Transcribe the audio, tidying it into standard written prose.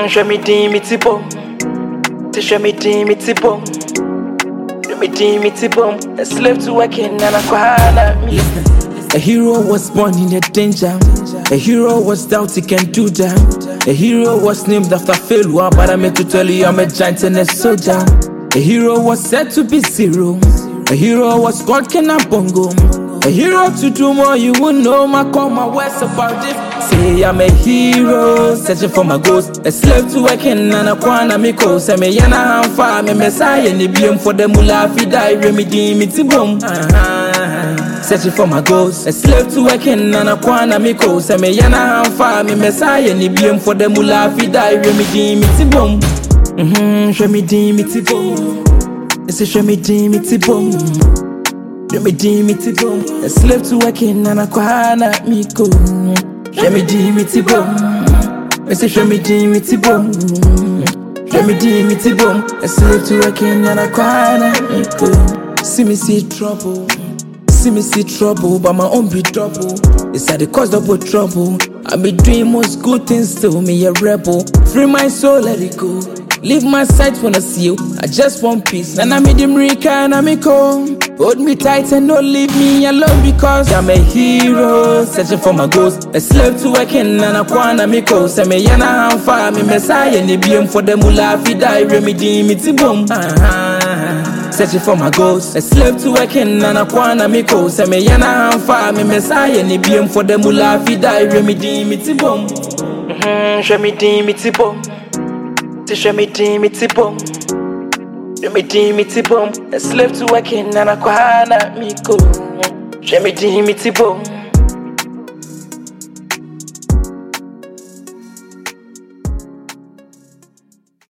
Je me dis mitibo, je me dis mitibo, je me dis mitibo. A slave to working and a kwana me. A hero was born in a danger. A hero was doubt he can do that. A hero was named after failure, but I meant to tell you I'm a giant and a soldier. A hero was said to be zero. A hero was called Kenabongo. A hero to do more, you will know my call, my words about it. Say I'm a hero, searching for my ghost. A slave to working and a kwana miko. Say me yana hamfa, me messiah, ni biyem for the mula fida, remedy mitibum. Searching for my ghost. A slave to working and a kwana miko. Say me yana hamfa, me messiah, ni biyem for the mula fida, remedy mitibum. Remedy mitibum. It's a remedy mitibum. Remedy mitibum. A slave to working and a kwana miko. Remedy mitibum. It's a remedy mitibum. Remedy mitibum. A slave to working and a kwana miko. See me see trouble. See me see trouble, but my own be trouble. It's at the cost of trouble. I be doing most good things, still me a rebel. Free my soul, let it go. Leave my sight when I see you. I just want peace. And I made him Rika and I'm hold me tight and don't leave me alone, because I'm a hero, searching for my ghost. A slave to working and a kwana miko. Say me yana hamfa, me messiah, ni biyem for the mula fida, remedy mitibum. Searching for my ghost. A slave to working and a kwana miko. Say me yana hamfa, me messiah, ni biyem for the mula fida, remedy mitibum. Remedy mitibum. Je me dis mitibum. Je me dis mitibum. A slave to working and a kwana miko. Je me dis mitibum.